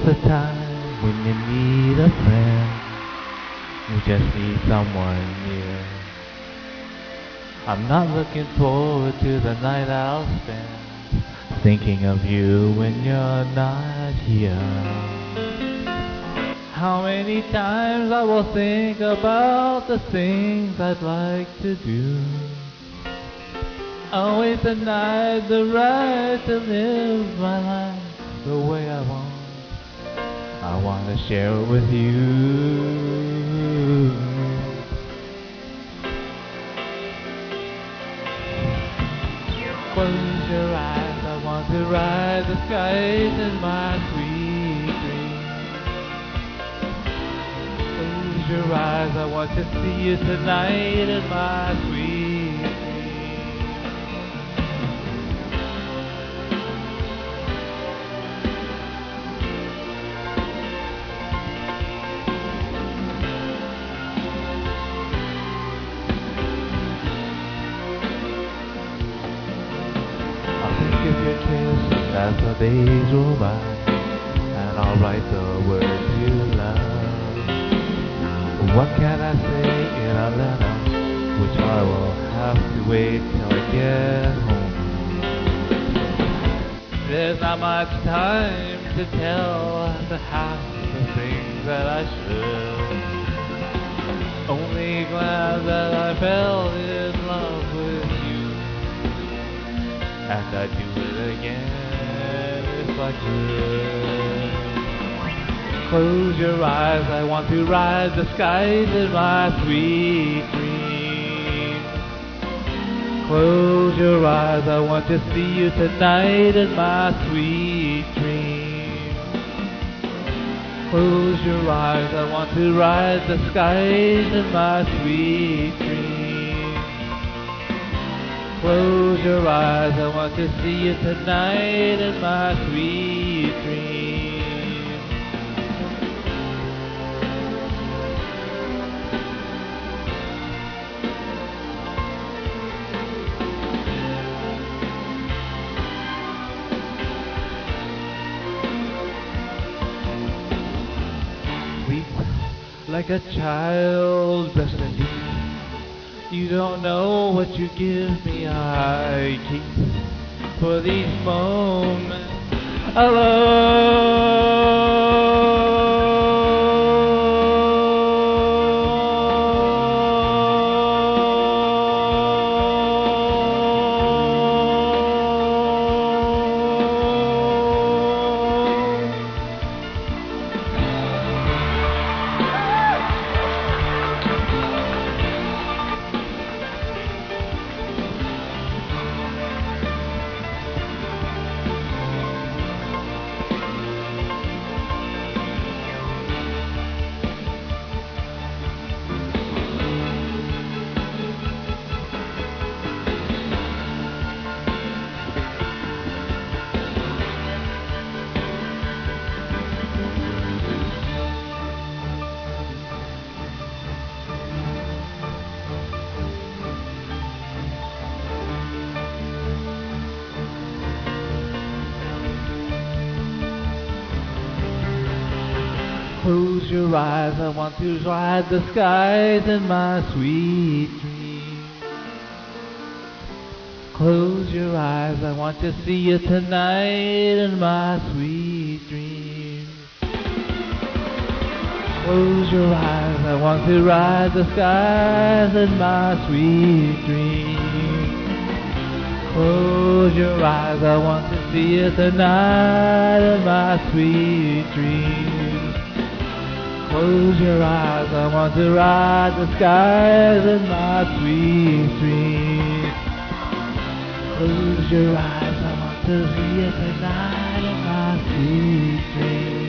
the time when you need a friend, you just need someone near. I'm not looking forward to the night I'll spend thinking of you when you're not here. How many times I will think about the things I'd like to do. Always denied the right to live my life the way I want. I want to share it with you. Close your eyes, I want to ride the skies in my sweet dream. Close your eyes, I want to see you tonight in my sweet dream. I'll think of your kiss as the days roll by, and I'll write the words you love. What can I say in a letter, which I will have to wait till I get home? There's not much time to tell the half the things that I should. Only glad that I fell in love with you, and I'd do it again if I could. Close your eyes, I want to ride the skies in my sweet dream. Close your eyes, I want to see you tonight in my sweet dream. Close your eyes, I want to ride the skies in my sweet dream. Close your eyes, I want to see you tonight in my sweet dream. Weep like a child blessed indeed. You don't know what you give me. I keep for these moments Close your eyes, I want to ride the skies in my sweet dream. Close your eyes, I want to see you tonight in my sweet dream. Close your eyes, I want to ride the skies in my sweet dream. Close your eyes, I want to see you tonight in my sweet dream. Close your eyes, I want to ride the skies in my sweet dream. Close your eyes, I want to see you tonight in my sweet dream.